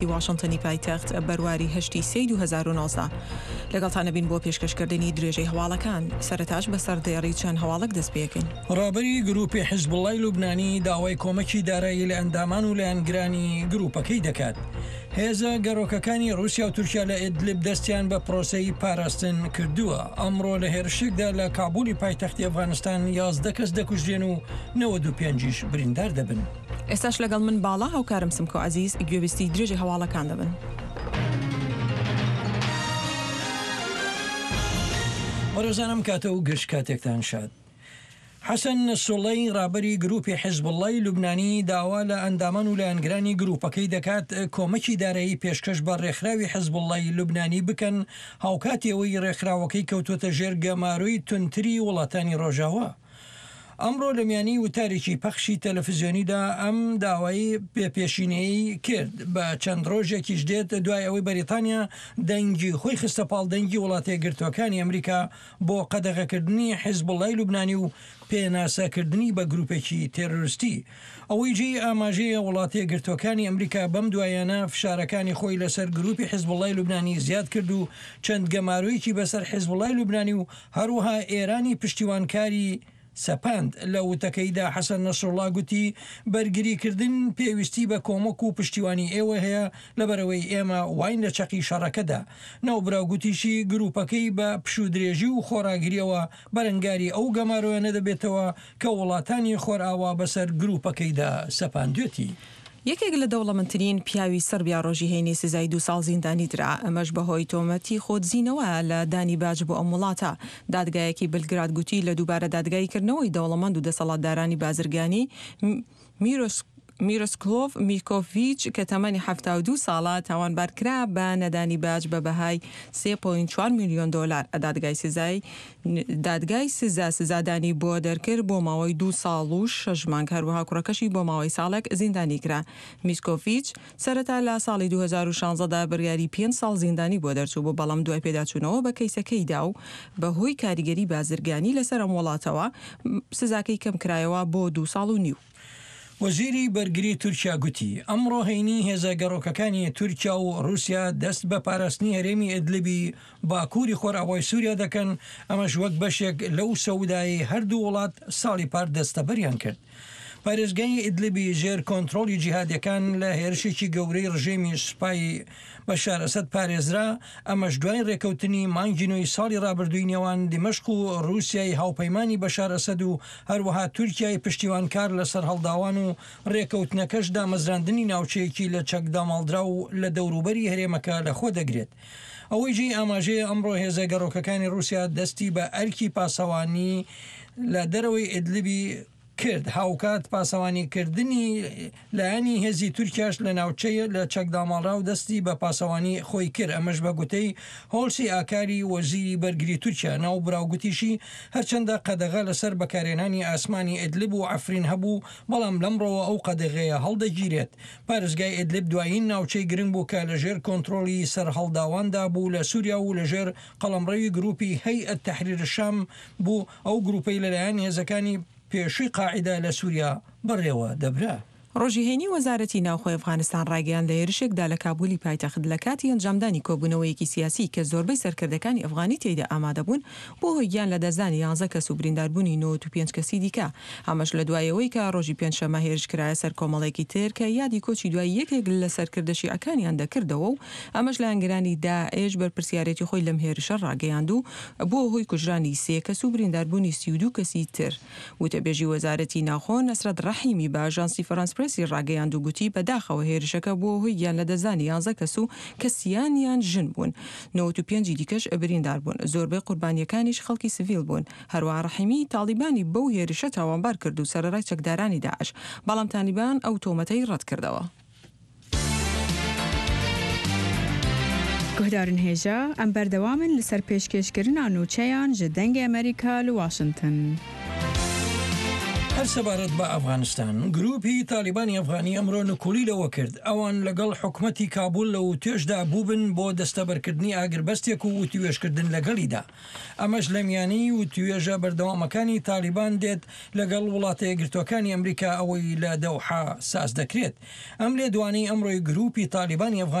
واشنطنی پایتەخت بەرواری هەشتی سەی 2019 لەگەڵتانە بین بۆ پێشکەشکردنی درێژەی هەواڵەکان سەرەتاش بەسەر دێڕی چەند هەواڵک دەست پێکەین. ڕابەری گروپی حیزبوڵڵای لوبنانی داوای کۆمەکی دارایی لە ئەندامان و لایەنگرانی گروپەکەی دەکات. هێزە گەڕۆکەکانی رووسیا و تورکیا لە ئیدلیب دەستیان بە پرۆسەی پاراستن کردووە. ئەمڕۆ لە هێرشێکدا لە کابولی پایتەختی ئەفغانستان 11 کەس دەکوژێن و 95 بریندار دەبن. ئێستاش لەگەڵ من باڵا هاوکارم سمکۆ عەزیز گوێبیستی درێژی هەواڵەکان دەبن. وەرەزانم کاتە و گەشت کاتێکتان شاد. حەسەن نەسوڵڵەی ڕابەری گروپی حیزبوڵڵای لوبنانی داوا لە ئەندامان و لایەنگرانی گروپەکەی دەکات کۆمەکی دارایی پێشکەش بە ڕێکخراوی حیزبوڵڵای لوبنانی بکەن هاوکاتیەوەی ڕێکخراوەکەی کەوتوتە ژێر گەماروی تونتری وڵاتانی ڕۆژاوە. ئەمڕۆ لە میانی وتارێکی پەخشی تەلەڤیزیۆنیدا ئەم داوایی پێشینەی کرد بە چەند ڕۆژێکیش دێت دوای ئەوەی بەریتانیا دەنگی خۆی خستە پاڵدەنگی وڵاتە گرتوەکانی ئەمریکا بۆ قەدەغەکردنی حیزبوڵڵای لوبنانی و پێناسەکردنی بە گروپێکی تێرۆریستی. ئەوەی جێی ئاماژەیە وڵاتە گرتوەکانی ئەمریکا بەم دوایانە فشارەکانی خۆی لەسەر گروپی حیزبوڵڵای لوبنانی زیاد کرد و چەند گەمارویەکی بەسەر حیزبوڵڵای لوبنانی و هەروەها ئێرانی پشتیوانکاری سەپاند. لە وتەکەیدا حەسەن نەسڕڵڵا گوتی بەرگریکردن پێویستی بە کۆمەک و پشتیوانی ئێوە هەیە لەبەرەوەی ئێمە واین لە چەقی شەڕەکەدا. ناوبراگوتیشی گروپەکەی بە پشودرێژی و خۆراگریەوە بەرەنگاری ئەو گەمارۆیە نەدەبێتەوە کە وڵاتانی خۆرئاوا بەسەر گروپەکەیدا سەپاندوێتی. یەکێک لە دەوڵەمەندترین پیاوی سەربیا ڕۆژی هەینی سزای 2 ساڵ زیندانی درا ئەمەش بەهۆی تۆمەتی خۆتزیینەوە لە دانی باج بۆ ئەم وڵاتە. دادگایەکی بلگراد گوتی لە دووبارە دادگاییکردنەوەی دەوڵەمەند و دەسەڵاتدارانی بازرگانی میرۆسکلۆڤ میکۆڤیچ کە تەمەنی 72 ساڵە تاوانبارکرا بە نەدانی باج بە بەهای 3.4 میلیۆن دلار. دادگای سزادانی بۆ دەرکرد بۆ ماوەی 2 ساڵ و 6 مانگ هەروەها کوڕەکەشی بۆ ماوەی ساڵێک زیندانی کرا. میکۆڤیچ سەرەتا لە ساڵی 2016دا بڕیاری 5 ساڵ زیندانی بۆ دەرچوو بۆ بەڵام دوای پێداچوونەوە بە کەیسەکەیدا و بەهۆی کاریگەری بازرگانی لەسەر ئەم وڵاتەوە سزاکەی کەم کرایەوە بۆ 2 ساڵ و نیو. وەزیری بەرگری تورکیا گوتی ئەمڕۆ هەینی هێزە گەڕۆکەکانی تورکیا و رووسیا دەست بە پاراستنی هەرێمی ئیدلیبی باکووری خۆرئاوای سووریا دەکەن. ئەمەش وەک بەشێک لەو سەودایی هەردوو وڵات ساڵی پار دەستەبەریان کرد. پارێزگای ئیدلیبی ژێر کۆنتڕۆلی جیهادیەکان لە هێرشێکی گەورەی ڕژێمی سوپای بەشار ئەسەد پارێزرا. ئەمەش دوای ڕێکەوتنی مانگی نوێی ساڵی ڕابردووی نێوان دیمەشق و رووسیای هاوپەیمانی بەشار ئەسەد و هەروەها تورکیای پشتیوانکار لەسەر هەڵداوان و ڕێکەوتنەکەش دامەزراندنی ناوچەیەکی لە چەکداماڵدرا و لە دەوروبەری هەرێمەکە لەخۆ دەگرێت. ئەوەی جێی ئاماژەیە ئەمڕۆ هێزە گەڕۆکەکانی رووسیا دەستی بە ئەرکی پاسەوانی لە دەرەوەی ئیدلیبی کرد. هاوکات پاسەوانیکردنی لایەنی هێزی تورکیاش لە ناوچەیە لە چەکداماڵرا و دەستی بە پاسەوانی خۆی کرد. ئەمەش بە گوتەی هۆڵسی ئاکاری وەزیری بەرگری تورکیا. ناو براوگوتیشی هەرچەندە قەدەغا لەسەر بەکارێنانی ئاسمانی ئیدلیب و عەفرین هەبوو بەڵام لەمڕۆوە ئەو قەدەغەیە هەڵدەگیرێت. پارێزگای ئیدلیب دوایین ناوچەی گرنگ بوو کە لەژێر کۆنتڕۆلی سەر هەڵداواندا بوو لە سووریا و لەژێر قەڵەمڕەوی گروپی هەیئەت تەحریر شام بوو. ئەو گروپەی لەلایەن هێزەکانی پێشووی قاعیدا لە سووریا بڕێوە دەبرا. ڕۆژی هەینی وەزارەتی ناوخۆی ئەفغانستان ڕاگەیان لە هێرشێکدا لە کابولی پایتەخت لە کاتی ئەنجامدانی کۆبوونەوەیەکی سیاسی کە زۆربەی سەرکردەکانی ئەفغانی تێیدا ئامادە بوون بۆ هۆی گیان لە دەزانی 11 کەس و برینداربوونی 95 کەسی دیکە. ئەمەش لە دوایەوەی کە ڕۆژی پێنجشەممە هێرشکرایە سەر کۆمەڵێکی تر کە یادی کۆچی دوای یەکێک لە سەرکردە شیعەکانیان دەکردەوە و ئەمەش لە ئەنگرانی داعش بەرپرسیارەتی خۆی لەم هێرشە ڕاگەیاند و بۆ هۆی کوژرانی 3 کەس و برینداربوونی 32 کەسی تر. وتەبێژی وەزارەتی ناوخۆ نەسرەت ڕەحیمی بە ئاژانسی فەرانس پرێسی ڕاگەیاند و گوتی بەداخەوە هێرشەکە بۆ هۆی گیان لە دەزانی 11 کەس و کەسیانیان ژن بوون. 95 دیکەش بریندار بوون. زۆربەی قوربانیەکانیش خەڵکی سڤیل بوون. هەروەها ڕەحیمی تاڵیبانی بەو هێرشە تاوانبار کرد و سەرەڕای چەکدارانی داعش بەڵام تالیبان ئەو تۆمەتەی ڕەت کردەوە. گوهدارن هێژە ئەم بەردەوامن لەسەر پێشکەشکردنا نوچەیان ji dengê Amerîka li Washington. هەر سەبارەت بە ئەفغانستان گروپی تالیبانی ئەفغانی ئەمڕۆ نکولی لەوە کرد ئەوان لەگەڵ حکومەتی کابول لە و توێشدا بووبن بۆ دەستەبەرکردنی ئاگربەستێک و توێشکردن لەگەڵیدا ئەمەش لە میانی و توێژە بەردەوامەکانی تالیبان دێت لەگەڵ وڵاتە یەکگرتووەکانی ئەمریکا ئەوەی لە دەوحا ساز دەکرێت ئەم لێ دوانەی ئەمڕۆی گروپی تالیبانی